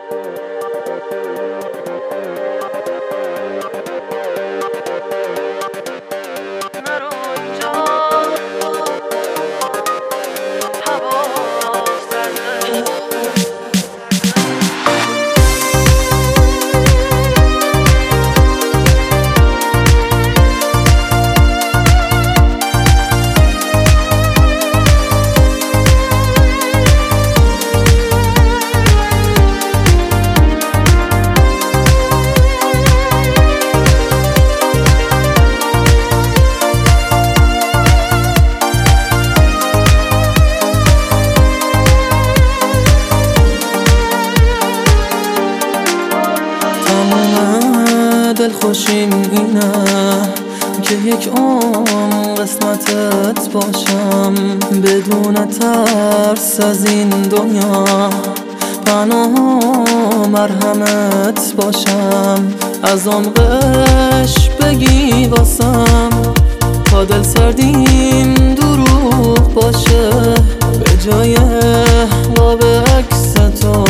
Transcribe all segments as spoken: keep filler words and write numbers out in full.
دلخوشیم اینه که یک عمر قسمتت باشم، بدون ترس از این دنیا پناه و مرهمت باشم. از عمقش بگی واسم تا دل سردیم دروغ باشه، به جای قاب عکس تو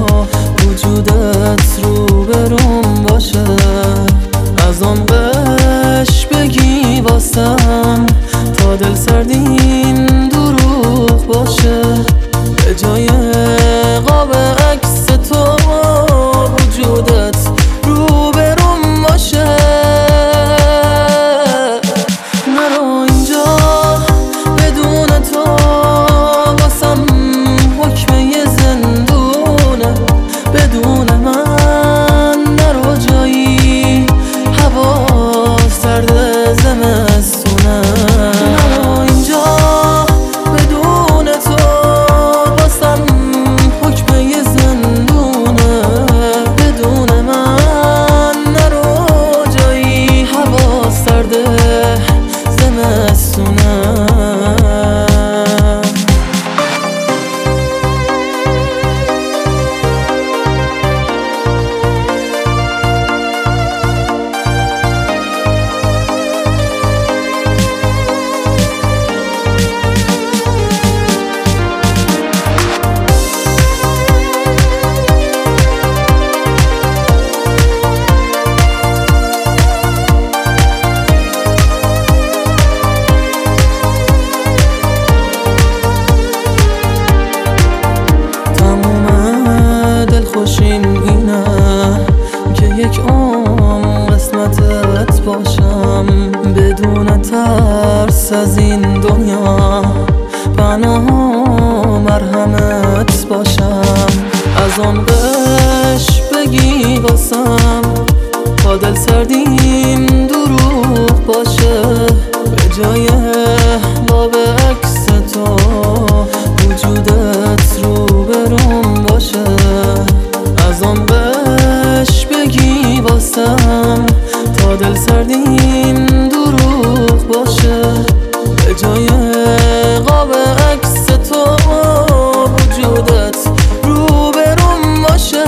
وجودت رو بروم باشه. از عمقش بگی واسم تا دل سردیم دروغ باشه، به جای قاب عکس تو وجودت رو بروم باشه. نرو اینجا بدون تو، واسم حکم یه زندونه، بدون من نرو جایی هوا سرد زمستونه. نرو اینجا بدون تو، واسم حکم یه زندونه، بدون من نرو جایی هوا سرد زمستونه. دلخوشیم اینه که یک عمر قسمتت باشم، بدون ترس از این دنیا پناه و مرهمت باشم. از عمقش بگی واسم تا دل سردیم دروغ باشه، به جای قاب عکس تو وجودت رو بروم باشه. از عمقش بگی واسم تا دل سردیم دروغ باشه، به جای قاب عکس تو وجودت رو بروم باشه.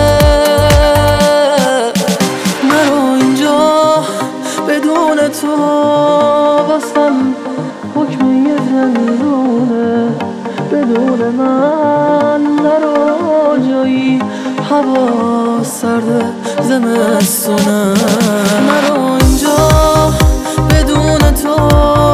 نرو اینجا بدون تو، واسم حکم یه زندونه، بدون من نرو جایی هوا سرد زمستونه. نرو اینجا بدون تو،